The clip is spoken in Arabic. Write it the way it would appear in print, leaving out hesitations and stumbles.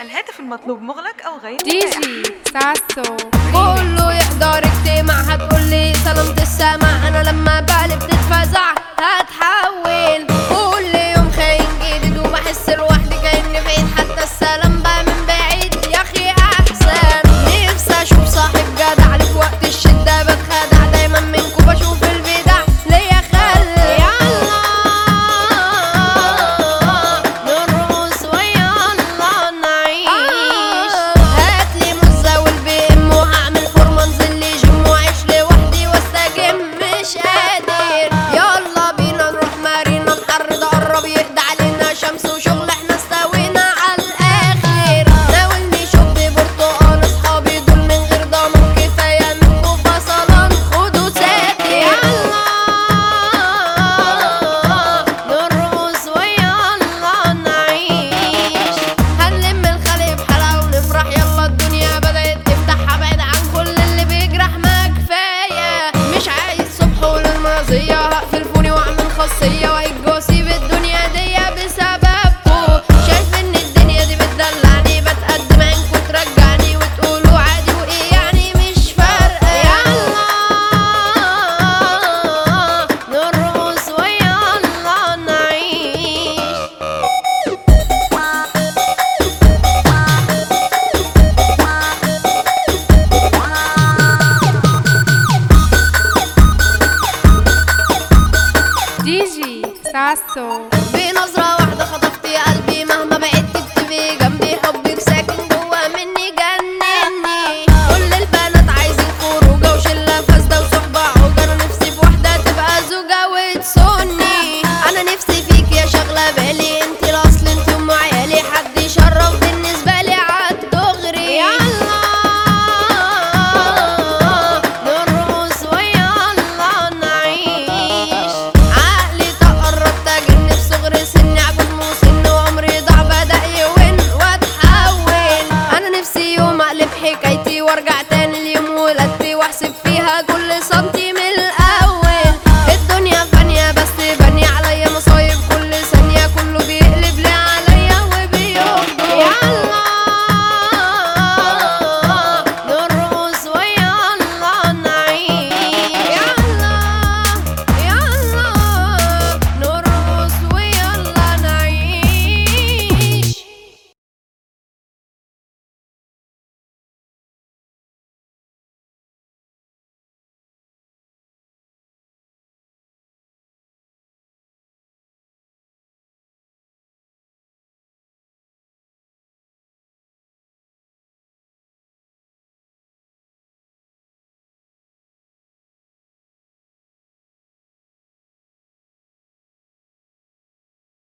الهاتف المطلوب مغلق أو غير دي متاح. جي ساسو كله يحضر اجتماع هتقولي سلامة السمع، انا لما بقلب تتفزع هتحول. كل يوم خاين جديد وبحس لوحدي كأني بعيد، حتى السلام بقى من بعيد يا اخي احسن. نفسي اشوف صاحب جدع لي في وقت الشدة بتخدع، دايما منكم بشوف البدع ليا خل. يلا نرقص ويلا نعيش، هاتلي مزة والبي ام وهعمل فورمة انزل لي جيم واعيش لوحدي واستجم مش قادر. يلا بينا نروح مارينا، الحر ده قرب يهدى علينا، شمس وشغل احنا استوينا على الاخر. ناولني شوب برتقال اصحابي دول من غير ضمان، كفايه منكم فصلان خدوا ساتر. يلا نرقص ويلا نعيش، هنلم الخلق بحلقة ونفرح. يلا الدنيا بدأت تفتح، هبعد عن كل اللي بيجرح، ما كفاية. مش عايز صبح وللمرضية، هقفل فوني واعمل خاصية واجي واسيب الدنيا دي بسببكوا. شايف ان الدنيا دي بتدلعني، بتقدم عينكوا ترجعني وتقولوا عادي وايه يعني مش فارقة. يلا نرقص ويلا نعيش. دي جي ساسو